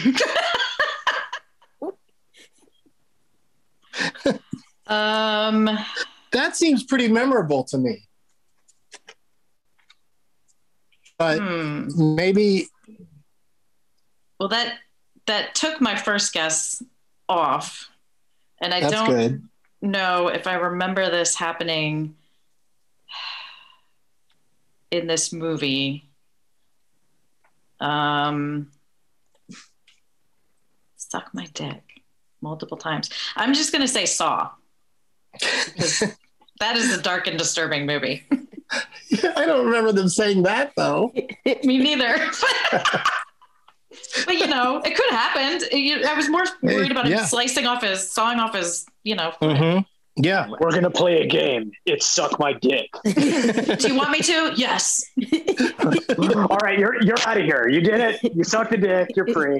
That seems pretty memorable to me. But maybe. Well, that took my first guess off, and I That's don't good. know if I remember this happening in this movie. Suck my dick multiple times. I'm just gonna say Saw, because that is a dark and disturbing movie. I don't remember them saying that though. Me neither. But it could have happened. I was more worried about him sawing off his. Yeah. We're going to play a game. It's suck my dick. Do you want me to? Yes. All right. You're out of here. You did it. You sucked the dick. You're free.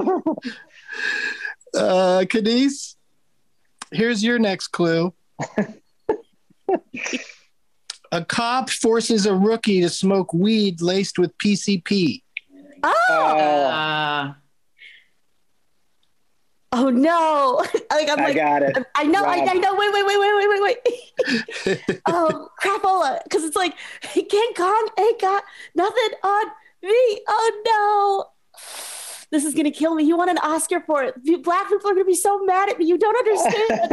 Kenise, here's your next clue. A cop forces a rookie to smoke weed laced with PCP. Oh no! I got it. I know. Wait. Crapola, because it's like King Kong ain't got nothing on me. Oh no! This is gonna kill me. He won an Oscar for it. Black people are gonna be so mad at me. You don't understand.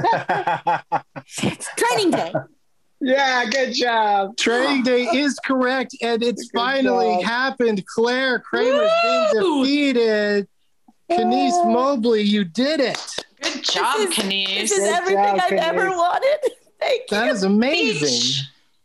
It's Training Day. Yeah, good job. Training Day is correct, and it's finally happened. Claire Kramer's being defeated. Kenise Mobley, you did it. Good job, Kenise. This is everything I've ever wanted. Thank you. That is amazing.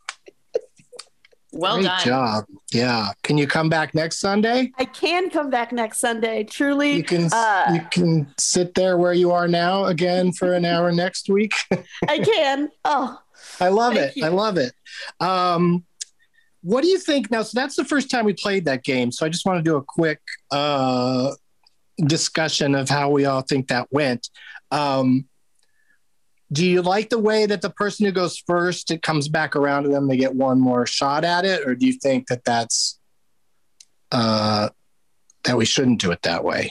Well Great done. job. Yeah. Can you come back next Sunday? I can come back next Sunday. Truly. You can sit there where you are now again for an hour next week. I can. Oh. I love it. you. I love it. What do you think now? So that's the first time we played that game. So I just want to do a quick discussion of how we all think that went. Do you like the way that the person who goes first, it comes back around to them, they get one more shot at it? Or do you think that that's that we shouldn't do it that way?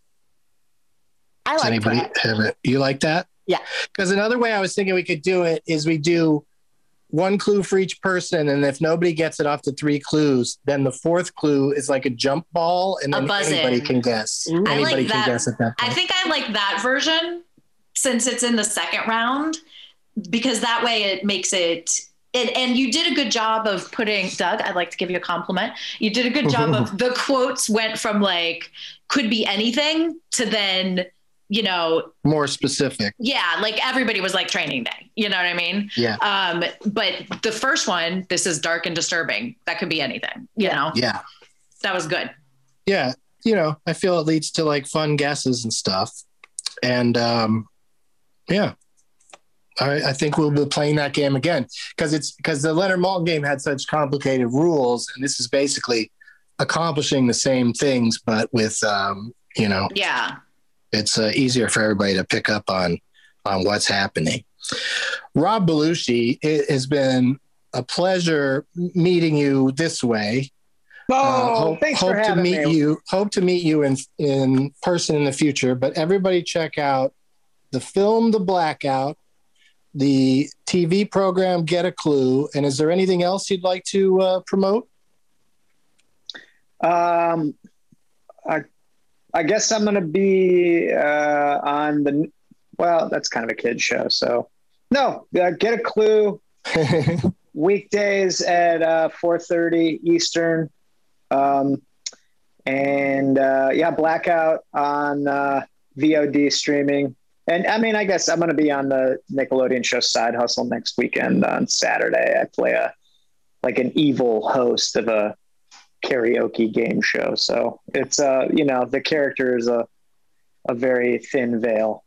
I like that. You like that? Yeah. Because another way I was thinking we could do it is we do one clue for each person, and if nobody gets it off the 3 clues, then the 4th clue is like a jump ball, and then anybody can guess. Anybody can guess at that point. I think I like that version since it's in the second round, because that way it makes it. And you did a good job of putting, Doug, I'd like to give you a compliment. You did a good job of the quotes went from like could be anything to then, more specific. Yeah. Like everybody was like Training Day. You know what I mean? Yeah. But the first one, this is dark and disturbing. That could be anything, you know? Yeah. That was good. Yeah. I feel it leads to like fun guesses and stuff. And yeah. I think we'll be playing that game again because the Leonard Maltin game had such complicated rules, and this is basically accomplishing the same things, but with yeah, it's easier for everybody to pick up on what's happening. Rob Belushi, it has been a pleasure meeting you this way. Thanks for having me. Hope to meet you in person in the future. But everybody check out the film The Blackout, the TV program Get a Clue. And is there anything else you'd like to promote? I guess I'm going to be on that's kind of a kid's show. So no, Get a Clue weekdays at 4:30 Eastern. Blackout on VOD streaming. And I mean, I guess I'm going to be on the Nickelodeon show Side Hustle next weekend on Saturday. I play an evil host of a karaoke game show. So it's, the character is a very thin veil.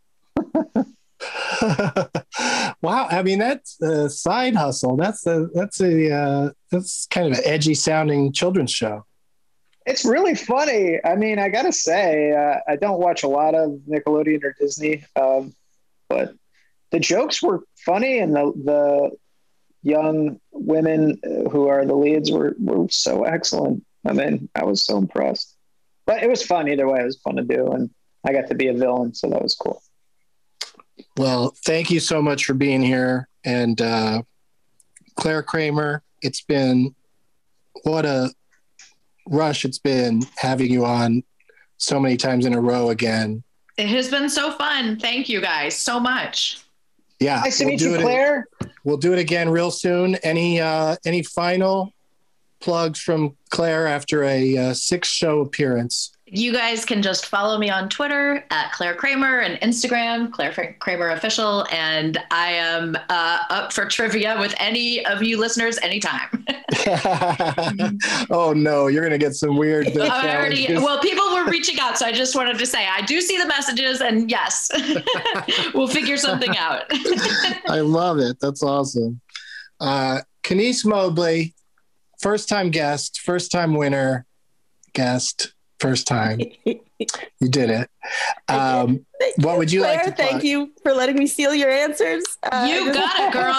Wow. I mean, that's a Side Hustle. That's kind of an edgy sounding children's show. It's really funny. I mean, I gotta say, I don't watch a lot of Nickelodeon or Disney, but the jokes were funny, and the young women who are the leads were so excellent. I mean, I was so impressed. But it was fun either way. It was fun to do, and I got to be a villain, so that was cool. Well, thank you so much for being here, and Claire Kramer. It's been what a rush it's been having you on so many times in a row again. It has been so fun. Thank you guys so much. Yeah. Nice to meet you, Claire. We'll do it again real soon. Any final plugs from Claire after a 6-show appearance? You guys can just follow me on Twitter at Claire Kramer and Instagram, Claire Kramer Official. And I am up for trivia with any of you listeners anytime. Oh, no, you're going to get some weird people were reaching out. So I just wanted to say, I do see the messages, and yes, we'll figure something out. I love it. That's awesome. Kenice Mobley, first-time guest, first-time winner, guest. First time. You did it. What would you Claire, like to plug? Thank you for letting me steal your answers. You got it, girl.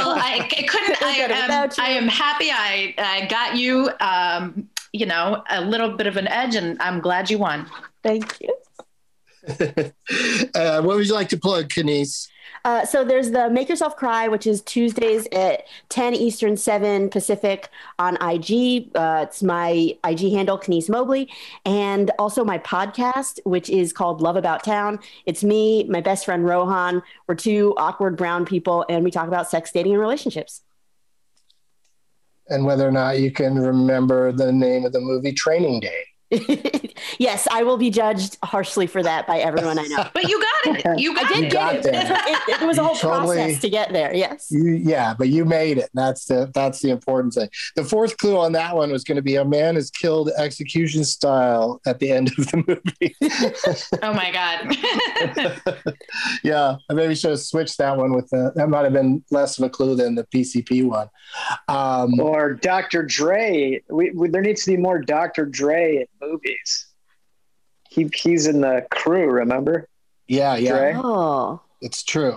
I am happy I got you, a little bit of an edge, and I'm glad you won. Thank you. What would you like to plug, Kenice? So there's the Make Yourself Cry, which is Tuesdays at 10 Eastern, 7 Pacific on IG. It's my IG handle, Kenice Mobley, and also my podcast, which is called Love About Town. It's me, my best friend Rohan. We're two awkward brown people, and we talk about sex, dating, and relationships. And whether or not you can remember the name of the movie, Training Day. Yes, I will be judged harshly for that by everyone I know. But you got it. I did get it. It was a whole process to get there. Yes. But you made it. That's the important thing. The fourth clue on that one was going to be a man is killed execution style at the end of the movie. Oh my God. Yeah, I maybe should have switched that one with that might have been less of a clue than the PCP one. Or Dr. Dre. There needs to be more Dr. Dre in movies. He's in the Crew, remember? Yeah. Dre? Oh, it's true.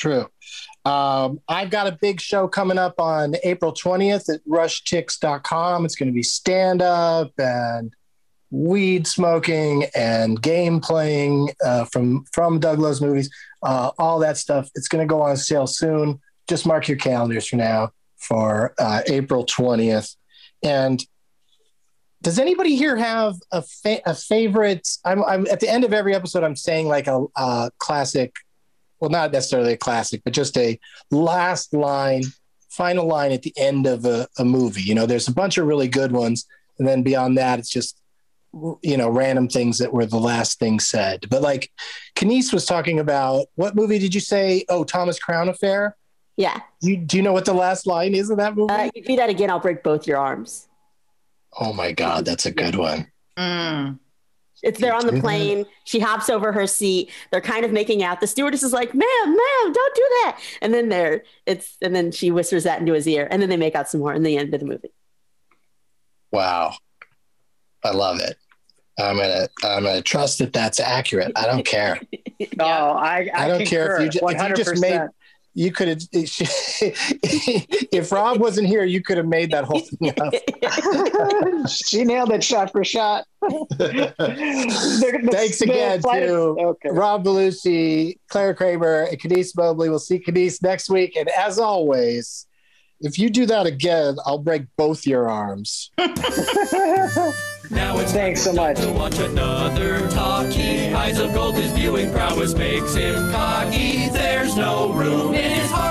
I've got a big show coming up on April 20th at rushtix.com. It's going to be stand-up and weed smoking and game playing from Doug Loves Movies, all that stuff. It's going to go on sale soon. Just mark your calendars for now for April 20th. And does anybody here have a favorite? I'm at the end of every episode, I'm saying like a classic, well, not necessarily a classic, but just a last line, final line at the end of a movie. You know, there's a bunch of really good ones. And then beyond that, it's just, random things that were the last thing said. But like Kenice was talking about, what movie did you say? Oh, Thomas Crown Affair. Yeah. Do you know what the last line is of that movie? You do that again, I'll break both your arms. Oh my God, that's a good one. They're on the plane. She hops over her seat. They're kind of making out. The stewardess is like, ma'am, don't do that. And then she whispers that into his ear, and then they make out some more in the end of the movie. Wow. I love it. I'm gonna trust that that's accurate. I don't care. I don't care if you just You could have, if Rob wasn't here, you could have made that whole thing up. She nailed it shot for shot. Thanks again to Rob Belushi, Claire Kramer, and Kenise Mobley. We'll see Kenise next week. And as always, if you do that again, I'll break both your arms. Now it's thanks so much to watch another talkie. Eyes of gold, his viewing prowess makes him cocky. There's no room in his heart